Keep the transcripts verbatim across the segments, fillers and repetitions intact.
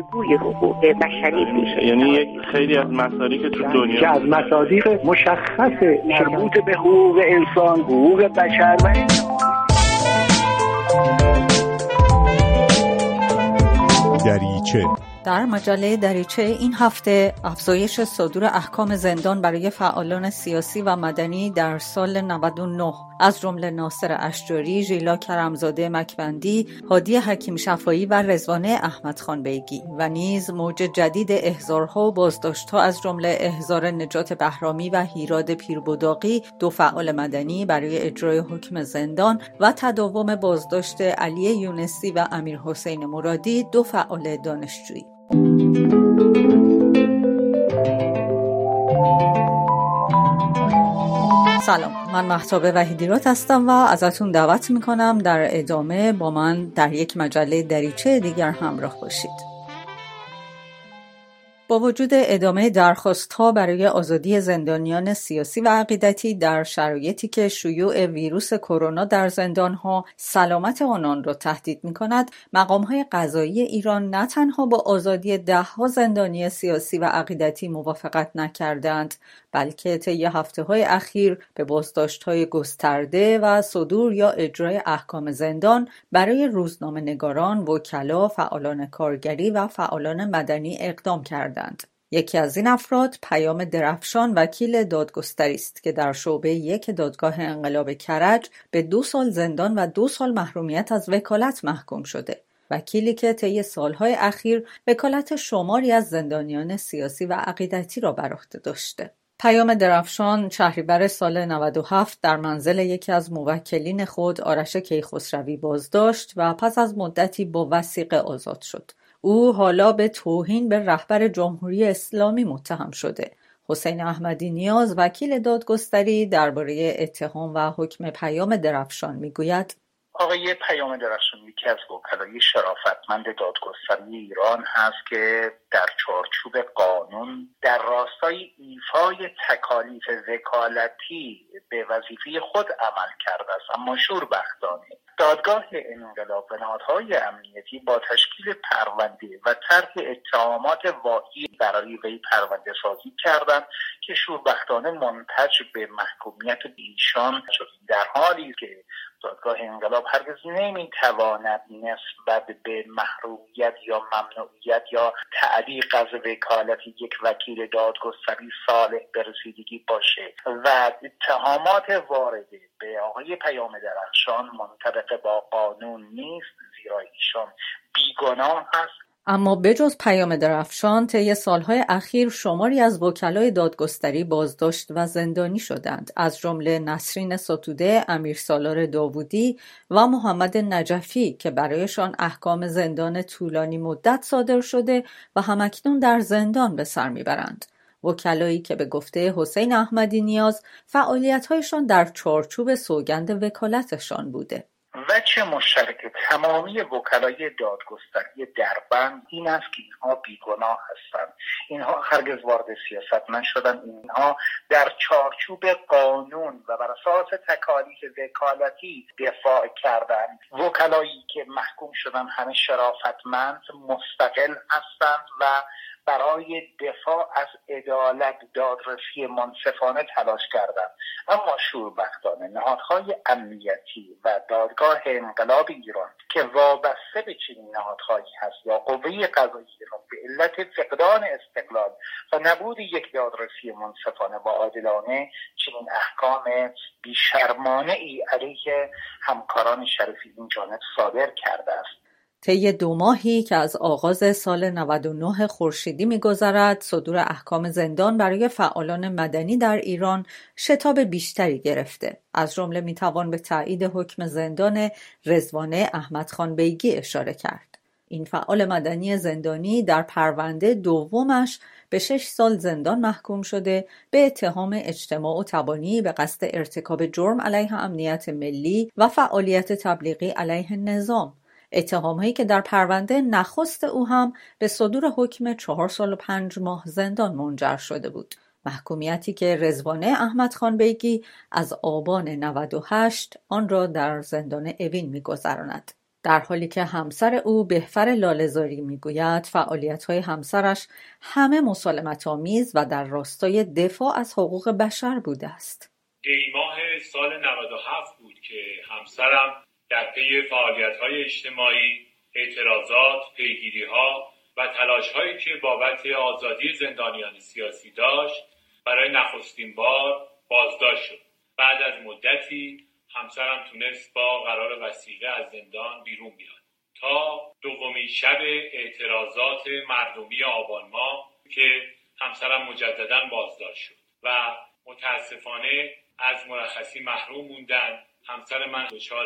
بازگوی حقوق بشری بود. یعنی یک خیلی از مصادیق که تو دنیا که از مصادیق مشخص مربوط به حقوق انسان، حقوق بشر و دریچه. در مجله دریچه این هفته افزایش صدور احکام زندان برای فعالان سیاسی و مدنی در سال نود و نه از جمله ناصر اشجاری، ژیلا کرمزاده مکبندی، هادی حکیم شفایی و رضوانه احمدخان بیگی و نیز موج جدید احضارها و بازداشت‌ها از جمله احضار نجات بهرامی و هیراد پیربداقی، دو فعال مدنی برای اجرای حکم زندان و تداوم بازداشت علی یونسی و امیر حسین مرادی، دو فعال دانشجویی. سلام، من مهتاب وحیدیراد هستم و ازتون دعوت میکنم در ادامه با من در یک مجله دریچه دیگر همراه باشید. با وجود ادامه درخواست‌ها برای آزادی زندانیان سیاسی و عقیدتی در شرایطی که شیوع ویروس کرونا در زندان‌ها سلامت آنان را تهدید می‌کند، مقام‌های قضایی ایران نه تنها با آزادی ده‌ها زندانی سیاسی و عقیدتی موافقت نکردند، بلکه طی هفته‌های اخیر به بازداشت‌های گسترده و صدور یا اجرای احکام زندان برای روزنامه‌نگاران، وکلا، فعالان کارگری و فعالان مدنی اقدام کردند. یکی از این افراد پیام درفشان وکیل دادگستری است که در شعبه یک دادگاه انقلاب کرج به دو سال زندان و دو سال محرومیت از وکالت محکوم شده. وکیلی که طی سالهای اخیر وکالت شماری از زندانیان سیاسی و عقیدتی را بر عهده داشته. پیام درفشان شهریور سال نود و هفت در منزل یکی از موکلین خود آرش کیخسروی بازداشت و پس از مدتی با وثیقه آزاد شد. او حالا به توهین به رهبر جمهوری اسلامی متهم شده. حسین احمدی نیاز وکیل دادگستری درباره اتهام و حکم پیام درفشان میگوید: آقای پیام درفشان یکی از وکلای شرافتمند دادگستری ایران هست که در چارچوب قانون در راستای ایفای تکالیف وکالتی به وظیفه خود عمل کرده است، اما شوربختانه دادگاه انقلاب و نهادهای امنیتی با تشکیل پرونده و طرح اتهامات واهی برای وی پرونده سازی کردند که شوربختانه منتج به محکومیت ایشان شد، در حالی که دادگاه انقلاب هرگز نمیتواند نسبت به محرومیت یا ممنوعیت یا تعلیق از وکالت یک وکیل دادگستری صالح به رسیدگی باشه و اتهامات وارده به آقای پیام درخشان منطبق با قانون نیست، زیرا ایشان بیگناه هست. اما بجز پیام درفشان طی سالهای اخیر شماری از وکلای دادگستری بازداشت و زندانی شدند، از جمله نسرین ستوده، امیر سالار داوودی و محمد نجفی که برایشان احکام زندان طولانی مدت صادر شده و همکنون در زندان به سر میبرند. وکلایی که به گفته حسین احمدی نیاز فعالیت‌هایشان در چارچوب سوگند وکالتشان بوده. وجه مشترک تمامی وکلای دادگستری دربند این است که اینها بیگناه هستند. اینها هرگز وارد سیاست نشدند. اینها در چارچوب قانون و بر اساس تکالیف وکالتی دفاع کردند. وکلایی که محکوم شدند همه شرافتمند، مستقل هستند و برای دفاع از عدالت دادرسی منصفانه تلاش کردند. اما شوربختانه نهادهای امنیتی و دادگاه انقلاب ایران که وابسته به چنین نهادهایی هست یا قوه قضاییه ایران به علت فقدان استقلال و نبود یک دادرسی منصفانه و عادلانه چنین احکام بیشرمانه ای علیه همکاران شریفی این جانب صادر کرده است. طی دو ماهی که از آغاز سال نود و نه خورشیدی می‌گذرد، صدور احکام زندان برای فعالان مدنی در ایران شتاب بیشتری گرفته. از جمله می‌توان به تایید حکم زندان رضوانه احمدخان بیگی اشاره کرد. این فعال مدنی زندانی در پرونده دومش به شش سال زندان محکوم شده به اتهام اجتماع و تبانی به قصد ارتکاب جرم علیه امنیت ملی و فعالیت تبلیغی علیه نظام. اتهام‌هایی که در پرونده نخست او هم به صدور حکم چهار سال و پنج ماه زندان منجر شده بود. محکومیتی که رضوانه احمدخان بیگی از آبان نود و هشت آن را در زندان اوین می‌گذراند. در حالی که همسر او بهفر لاله‌زاری میگوید فعالیت‌های همسرش همه مسالمت‌آمیز و در راستای دفاع از حقوق بشر بوده است. دی ماه سال نود و هفت بود که همسرم در پی فعالیت‌های اجتماعی، اعتراضات، پیگیری‌ها و تلاش‌هایی که بابت آزادی زندانیان سیاسی داشت برای نخستین بار بازداشت شد. بعد از مدتی همسرم تونست با قرار وثیقه از زندان بیرون بیاد تا دومین شب اعتراضات مردمی آبان ماه که همسرم مجددا بازداشت شد و متاسفانه از مرخصی محروم موندن. همسر من دچار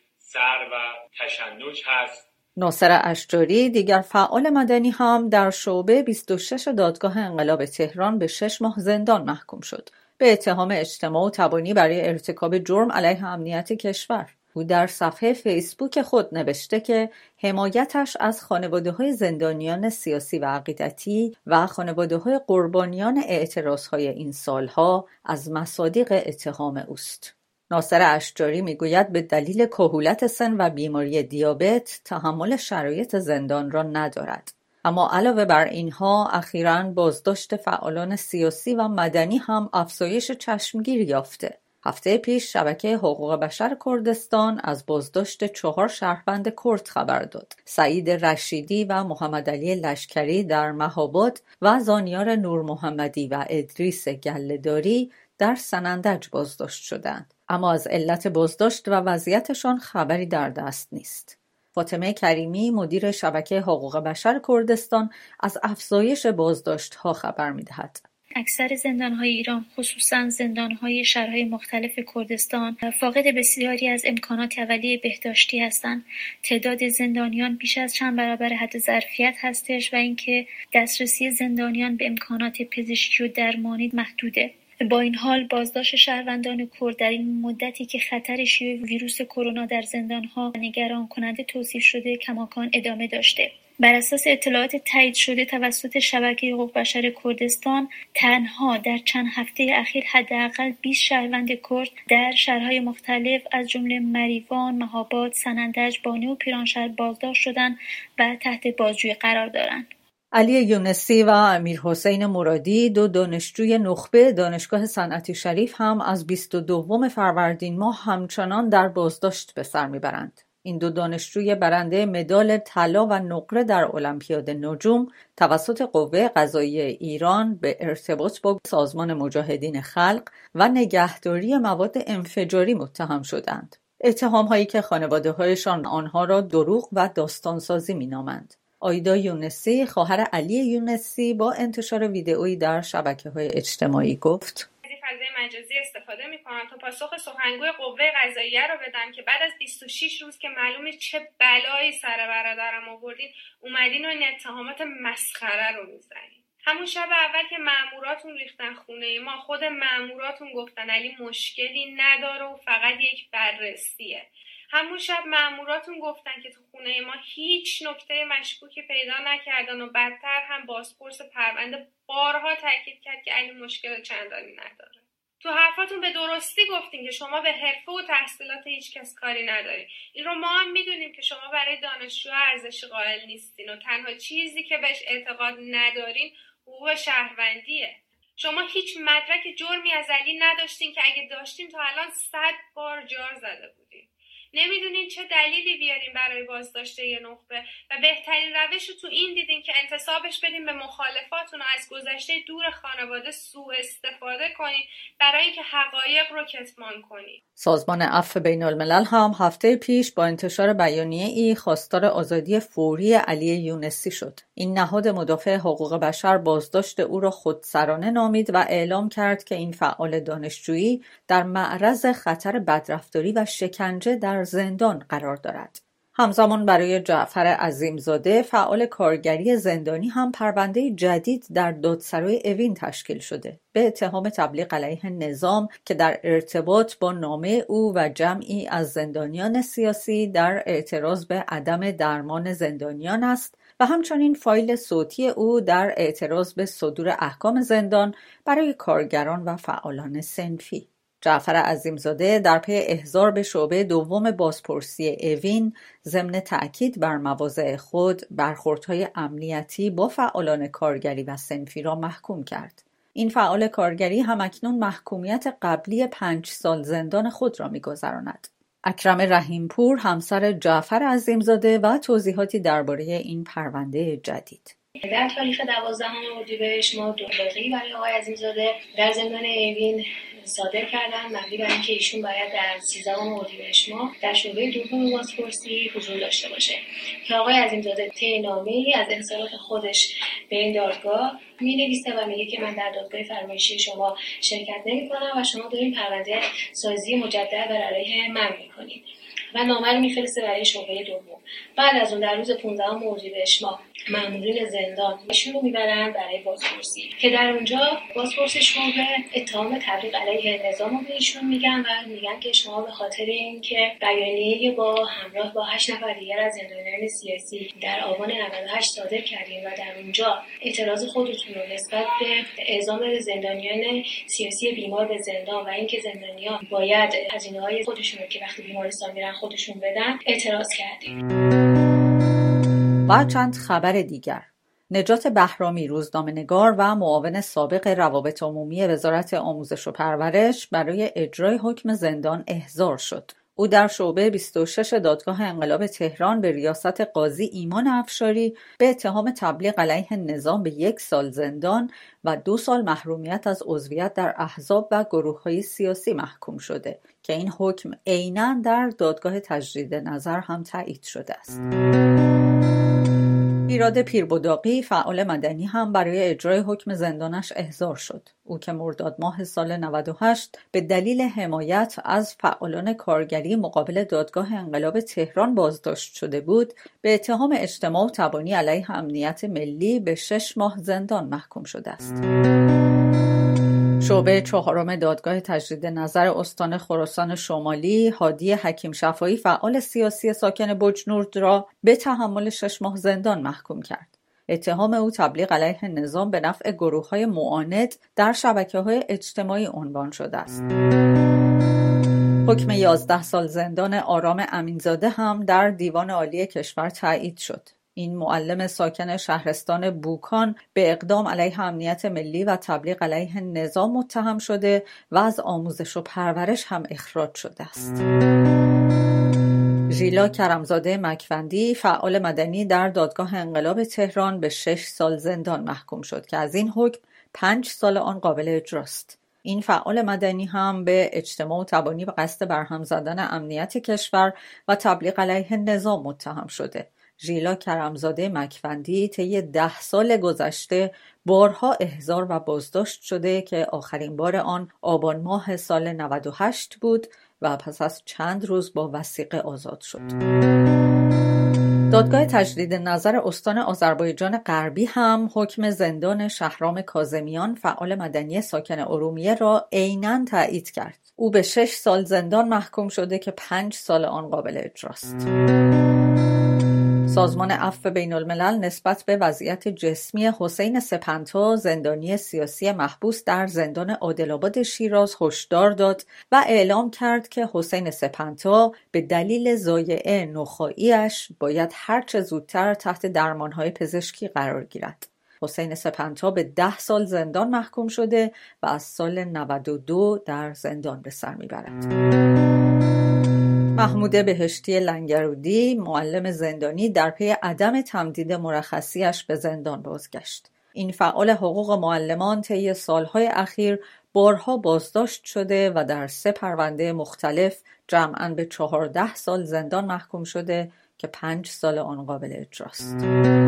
سر و تشنج هست. ناصر اشجاری دیگر فعال مدنی هم در شعبه بیست و شش دادگاه انقلاب تهران به شش ماه زندان محکوم شد به اتهام اجتماع و تبانی برای ارتکاب جرم علیه امنیت کشور. او در صفحه فیسبوک خود نوشته که حمایتش از خانواده‌های زندانیان سیاسی و عقیدتی و خانواده‌های قربانیان اعتراضهای این سالها از مصادیق اتهام اوست. ناصر اشجاری میگوید به دلیل کهولت سن و بیماری دیابت تحمل شرایط زندان را ندارد. اما علاوه بر اینها اخیراً بازداشت فعالان سیاسی و مدنی هم افزایش چشمگیر یافته. هفته پیش شبکه حقوق بشر کردستان از بازداشت چهار شهروند کرد خبر داد. سعید رشیدی و محمد علی لشکری در مهاباد و زانیار نور محمدی و ادریس گله‌داری در سنندج بازداشت شدند. اما از علت بازداشت و وضعیتشان خبری در دست نیست. فاطمه کریمی مدیر شبکه حقوق بشر کردستان از افزایش بازداشت‌ها خبر می‌دهد. اکثر زندان‌های ایران خصوصاً زندان‌های شهرهای مختلف کردستان فاقد بسیاری از امکانات اولیه بهداشتی هستند. تعداد زندانیان بیش از چند برابر حد ظرفیت هستش و اینکه دسترسی زندانیان به امکانات پزشکی و درمانی محدوده. با این حال بازداشت شهروندان کرد در این مدتی که خطر شیوع ویروس کرونا در زندان‌ها نگران کننده توصیف شده کماکان ادامه داشته. بر اساس اطلاعات تایید شده توسط شبکه حقوق بشر کردستان تنها در چند هفته اخیر حداقل بیست شهروند کرد در شهرهای مختلف از جمله مریوان، مهاباد، سنندج، بانی و پیرانشهر بازداشت شدند و تحت بازجویی قرار دارند. علی یونسی و امیر حسین مرادی دو دانشجوی نخبه دانشگاه صنعتی شریف هم از بیست و دوم فروردین ماه همچنان در بازداشت به سر میبرند. این دو دانشجوی برنده مدال طلا و نقره در المپیاد نجوم توسط قوه قضاییه ایران به ارتباط با سازمان مجاهدین خلق و نگهداری مواد انفجاری متهم شدند. اتهام‌هایی که خانواده‌هایشان آنها را دروغ و داستانسازی می‌نامند. آیدا یونسی خواهر علی یونسی با انتشار ویدئویی در شبکه‌های اجتماعی گفت: فضای مجازی استفاده میکنم تا پاسخ سخنگوی قوه قضاییه رو بدم که بعد از بیست و شش روز که معلومه چه بلایی سر برادرم آوردین اومدین و این اتهامات مسخره رو میزنین. همون شب اول که ماموراتون ریختن خونه ما خود ماموراتون گفتن علی مشکلی نداره و فقط یک بررسیه. همون شب ماموراتون گفتن که تو خونه ما هیچ نکته مشکوکی پیدا نکردن و بدتر هم بازپرس پرونده بارها تاکید کرد که علی مشکل چندانی نداره. تو حرفاتون به درستی گفتین که شما به حرفه و تحصیلات هیچ کس کاری ندارین. این رو ما هم میدونیم که شما برای دانشجو ارزش قائل نیستین و تنها چیزی که بهش اعتقاد ندارین حقوق شهروندیه. شما هیچ مدرک جرمی از علی نداشتین که اگه داشتین تا الان صد بار جار زده بودین. نمیدونین چه دلیلی بیارین برای بازداشت یه نخبه و بهترین روش رو تو این دیدین که انتصابش بدین به مخالفاتون و از گذشته دور خانواده سوء استفاده کنین برای اینکه حقایق رو کتمان کنین. سازمان عفو بین الملل هم هفته پیش با انتشار بیانیه ای خواستار آزادی فوری علی یونسی شد. این نهاد مدافع حقوق بشر بازداشت او را خودسرانه نامید و اعلام کرد که این فعال دانشجویی در معرض خطر بدرفتاری و شکنجه در زندان قرار دارد. همزمان برای جعفر عظیمزاده فعال کارگری زندانی هم پرونده جدید در دادسرای اوین تشکیل شده به اتهام تبلیغ علیه نظام که در ارتباط با نامه او و جمعی از زندانیان سیاسی در اعتراض به عدم درمان زندانیان است و همچنین فایل صوتی او در اعتراض به صدور احکام زندان برای کارگران و فعالان صنفی. جعفر عظیمزاده در پی احضار به شعبه دوم بازپرسی اوین ضمن تأکید بر مواضع خود برخوردهای امنیتی با فعالان کارگری و صنفی را محکوم کرد. این فعال کارگری همکنون محکومیت قبلی پنج سال زندان خود را می‌گذراند. اکرم رحیمپور همسر جعفر عظیمزاده و توضیحاتی درباره این پرونده جدید. در تاریخ دوازدهم اردیبهشت ما دوباره برای آقای عظیمزاده در زندان اوین صادر کردن مبنی بر اینکه ایشون باید در سیزدهم اردیبهشت ماه در شعبه دوم بازپرسی حضور داشته باشه که آقای عظیمزاده طی نامه‌ای از انصراف خودش به این دادگاه می‌نویسه و میگه که من در دادگاه فرمایشی شما شرکت نمی‌کنم و شما دارین پرونده سازی مجدد بر علیه من می‌کنید و نامه رو می‌فرسته برای شعبه دوم. بعد از اون در روز پانزدهم اردیبهشت ماه مامورین زندان ایشون رو میبرن برای بازپرسی که در اونجا بازپرس شعبه اتهام تبلیغ علیه نظام رو به ایشون میگن و میگن که شما به خاطر اینکه بیانیه با همراه با هشت نفر دیگر از زندانیان سیاسی در آبان نود و هشت صادر کردین و در اونجا اعتراض خودتون رو نسبت به اعزام زندانیان سیاسی بیمار به زندان و اینکه زندانیان باید هزینه‌های خودشون رو که وقتی بیمارستان میرن خودشون بدن اعتراض کردین. و چند خبر دیگر. نجات بهرامی روزنامه‌نگار و معاون سابق روابط عمومی وزارت آموزش و پرورش برای اجرای حکم زندان احضار شد. او در شعبه بیست و شش دادگاه انقلاب تهران به ریاست قاضی ایمان افشاری به اتهام تبلیغ علیه نظام به یک سال زندان و دو سال محرومیت از عضویت در احزاب و گروه‌های سیاسی محکوم شده که این حکم عیناً در دادگاه تجدید نظر هم تایید شده است. ایراد پیربداقی فعال مدنی هم برای اجرای حکم زندانش احضار شد. او که مرداد ماه سال نود و هشت به دلیل حمایت از فعالان کارگری مقابل دادگاه انقلاب تهران بازداشت شده بود، به اتهام اجتماع و تبانی علیه امنیت ملی به شش ماه زندان محکوم شده است. شعبه چهارم دادگاه تجدید نظر استان خراسان شمالی هادی حکیم شفایی فعال سیاسی ساکن بجنورد را به تحمل شش ماه زندان محکوم کرد. اتهام او تبلیغ علیه نظام به نفع گروه‌های معاند در شبکه‌های اجتماعی عنوان شده است. حکم یازده سال زندان آرام امینزاده هم در دیوان عالی کشور تایید شد. این معلم ساکن شهرستان بوکان به اقدام علیه امنیت ملی و تبلیغ علیه نظام متهم شده و از آموزش و پرورش هم اخراج شده است. ژیلا کرمزاده مکفندی فعال مدنی در دادگاه انقلاب تهران به شش سال زندان محکوم شد که از این حکم پنج سال آن قابل اجراست. این فعال مدنی هم به اجتماع و تبانی به قصد برهم زدن امنیت کشور و تبلیغ علیه نظام متهم شده. ژیلا کرمزاده مکفندی طی ده سال گذشته بارها احضار و بازداشت شده که آخرین بار آن آبان ماه سال نود و هشت بود و پس از چند روز با وثیقه آزاد شد. دادگاه تجدید نظر استان آذربایجان غربی هم حکم زندان شهرام کاظمیان فعال مدنی ساکن ارومیه را عیناً تایید کرد. او به شش سال زندان محکوم شده که پنج سال آن قابل اجراست. سازمان عفو بین الملل نسبت به وضعیت جسمی حسین سپنتا زندانی سیاسی محبوس در زندان عادل‌آباد شیراز هشدار داد و اعلام کرد که حسین سپنتا به دلیل ضایعه نخاعی‌اش باید هرچه زودتر تحت درمانهای پزشکی قرار گیرد. حسین سپنتا به ده سال زندان محکوم شده و از سال نود و دو در زندان به سر میبرد. محمود بهشتی لنگرودی معلم زندانی در پی عدم تمدید مرخصیش به زندان بازگشت. این فعال حقوق معلمان طی سالهای اخیر بارها بازداشت شده و در سه پرونده مختلف جمعاً به چهارده سال زندان محکوم شده که پنج سال آن قابل اجراست.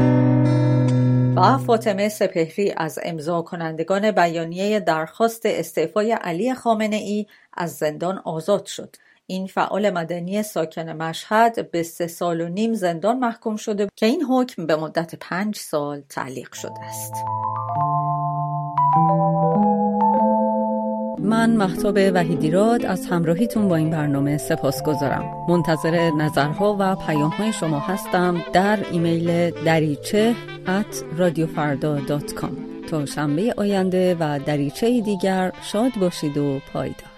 و فاطمه سپهری از امضا کنندگان بیانیه درخواست استعفای علی خامنه‌ای از زندان آزاد شد. این فعال مدنی ساکن مشهد به سه سال و نیم زندان محکوم شده که این حکم به مدت پنج سال تعلیق شده است. من مهتاب وحیدیراد از همراهیتون با این برنامه سپاسگزارم. منتظر نظرها و پیام‌های شما هستم در ایمیل دریچه ات رادیو فردا دات کام. تا شنبه آینده و دریچه دیگر شاد باشید و پایدار.